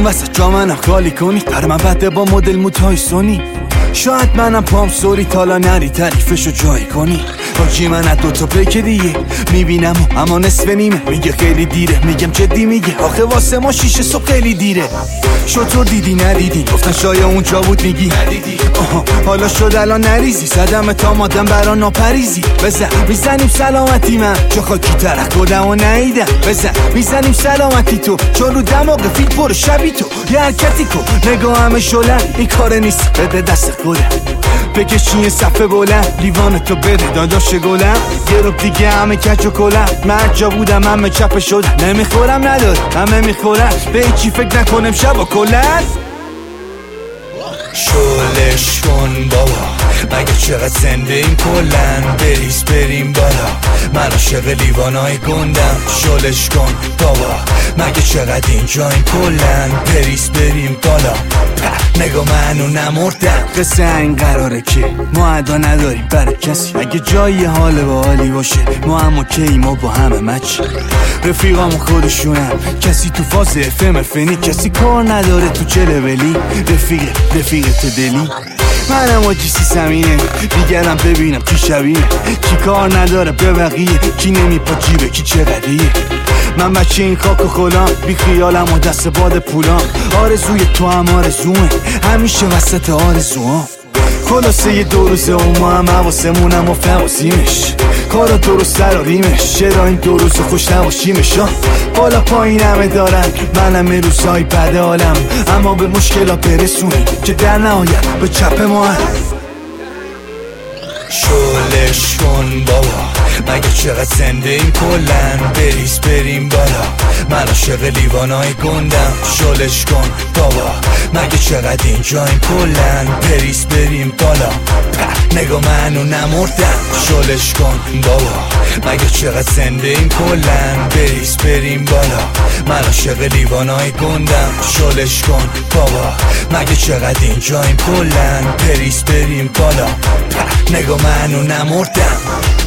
وسط جا منم خالی کنی، پر من بده با مدل موتای سونی. شاید منم پام سوری تالا نری تعریفشو جایی کنی. حاجی من از دوتا پیک دیگه میبینم اما نصف نیمه. میگه خیلی دیره، میگم جدی میگه آخه واسه ما 6 صبح خیلی دیره. شطور دیدی ندیدی؟ گفتن شاید اونجا بود میگی ندیدی. حالا شد الان نریزی، صدم تا مادم برا ناپریزی. بزن میزنیم سلامتی، من چه خاکی ترک خودم و نیدم. بزن میزنیم سلامتی تو، چون رو دماغ فیل پر شبی تو. یه حرکتی کن نگاه همه شلن، این کار نیست بده دست خودم. بکشی یه صفحه بلند، لیوان تو بده داداش گلم. یه رو دیگه همه کچ و کلم، من جا بودم همه چپه شدم. نمیخورم نداره همه میخورن، به هیچی فکر نکنم شب و کلن. شلش کن بابا، مگه چقدر زنده این کلن. بریز بریم بالا، من عاشق لیوانای گندم. شلش کن بابا، مگه چقدر اینجا این کلن. بریز بریم بالا، نگاه منو نمردم. قصه این قراره که ما ادا نداریم برای کسی. اگه جایی حال با حالی باشه ما هم اوکی، ما با همه مچ. رفیقامو خودشونم، کسی تو فاز FM فنی، کسی کار نداره تو چه لولی. رفیق تو دلی منم آجی سی سمینه، دیگرم ببینم کی شبیه، کی کار نداره به بقیه، کی نمیپا جیبه کی چقدریه. من بچه این خاک و خلام، بی خیالم و دست باد پولام. آرزوی تو هم آرزومه، همیشه وسط آرزوام. خلاصه یه 2 روزه و ما هم حواسمونم و فواسیمش. کارا درست سر و ریمش، چرا این 2 روز خوش نباشیمش. بالا پایین همه دارن، منم یه روزهای بد حالم. اما به مشکلا برسونیم که در نهایت به چپ ما هم. شلش کن بابا، مگه چقدر زنده این کلن. بریز بریم بالا، من عاشق لیوانای گندم. شلش کن بابا، مگه چقدر اینجا این کلن. بریز بریم بالا، نگاه منو نمردم. شلش کن بابا، مگه چقدر زنده این کلن. بریز بریم بالا، من عاشق لیوانای گندم. شلش کن بابا، مگه چقدر اینجا این کلن. بریز بریم بالا، نگاه منو نمردم.